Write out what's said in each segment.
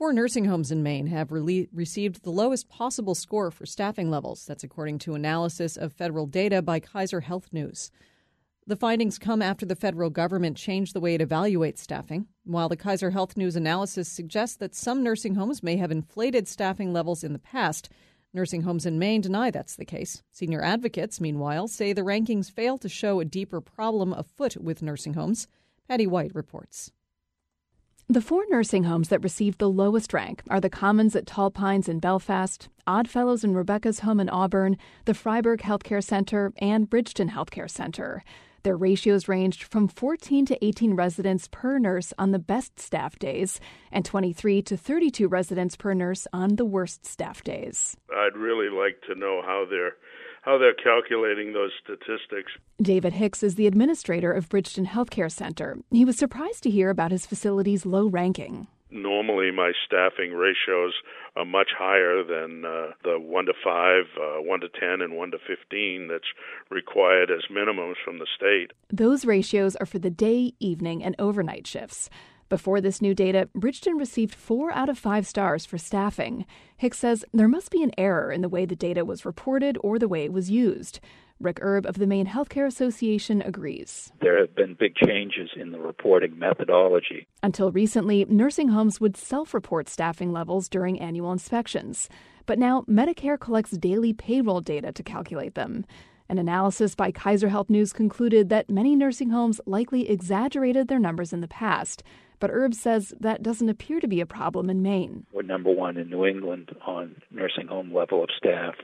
4 nursing homes in Maine have received the lowest possible score for staffing levels. That's according to analysis of federal data by Kaiser Health News. The findings come after the federal government changed the way it evaluates staffing. While the Kaiser Health News analysis suggests that some nursing homes may have inflated staffing levels in the past, nursing homes in Maine deny that's the case. Senior advocates, meanwhile, say the rankings fail to show a deeper problem afoot with nursing homes. Patty White reports. The 4 nursing homes that received the lowest rank are the Commons at Tall Pines in Belfast, Oddfellows and Rebecca's Home in Auburn, the Freiburg Healthcare Center, and Bridgeton Healthcare Center. Their ratios ranged from 14 to 18 residents per nurse on the best staff days and 23 to 32 residents per nurse on the worst staff days. I'd really like to know how they're calculating those statistics. David Hicks is the administrator of Bridgeton Healthcare Center. He was surprised to hear about his facility's low ranking. Normally, my staffing ratios are much higher than the 1 to 5, 1 to 10, and 1 to 15 that's required as minimums from the state. Those ratios are for the day, evening, and overnight shifts. Before this new data, Bridgeton received 4 out of 5 stars for staffing. Hicks says there must be an error in the way the data was reported or the way it was used. Rick Erb of the Maine Healthcare Association agrees. There have been big changes in the reporting methodology. Until recently, nursing homes would self-report staffing levels during annual inspections. But now Medicare collects daily payroll data to calculate them. An analysis by Kaiser Health News concluded that many nursing homes likely exaggerated their numbers in the past. But Erb says that doesn't appear to be a problem in Maine. We're number 1 in New England on nursing home level of staff,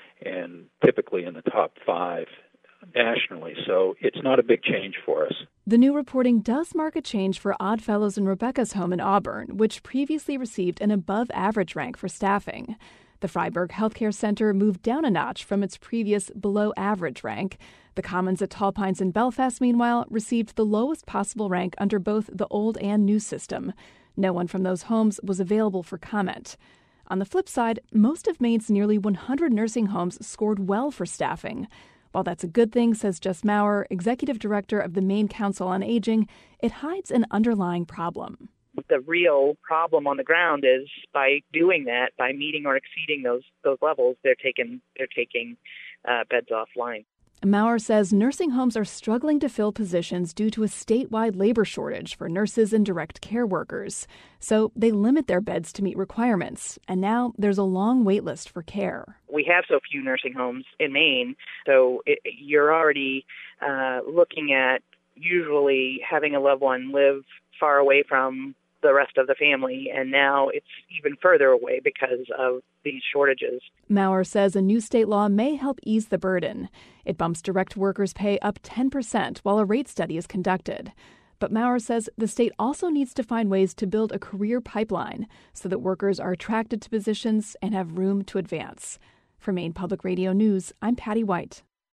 and typically in the top 5 nationally, so it's not a big change for us. The new reporting does mark a change for Oddfellows and Rebecca's Home in Auburn, which previously received an above-average rank for staffing. The Freiburg Healthcare Center moved down a notch from its previous below-average rank. The Commons at Tall Pines in Belfast, meanwhile, received the lowest possible rank under both the old and new system. No one from those homes was available for comment. On the flip side, most of Maine's nearly 100 nursing homes scored well for staffing. While that's a good thing, says Jess Maurer, executive director of the Maine Council on Aging, it hides an underlying problem. The real problem on the ground is by doing that, by meeting or exceeding those levels, they're taking beds offline. Maurer says nursing homes are struggling to fill positions due to a statewide labor shortage for nurses and direct care workers. So they limit their beds to meet requirements, and now there's a long wait list for care. We have so few nursing homes in Maine, so you're already looking at usually having a loved one live far away from the rest of the family, and now it's even further away because of these shortages. Maurer says a new state law may help ease the burden. It bumps direct workers' pay up 10% while a rate study is conducted. But Maurer says the state also needs to find ways to build a career pipeline so that workers are attracted to positions and have room to advance. For Maine Public Radio News, I'm Patty White.